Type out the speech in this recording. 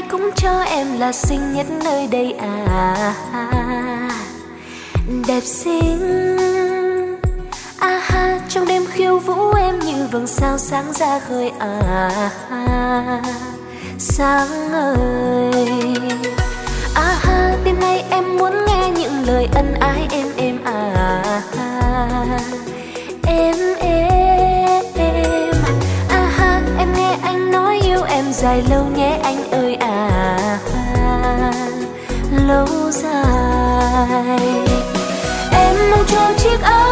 cũng cho em là xinh nhất nơi đây à. Đẹp xinh ha, trong đêm khiêu vũ em như vầng sao sáng ra khơi à. Sáng ơi ha, đêm nay em muốn nghe những lời ân ái em à. Em ha, em nghe anh nói yêu em dài lâu nhé anh ơi à. Lâu dài em mong cho chiếc áo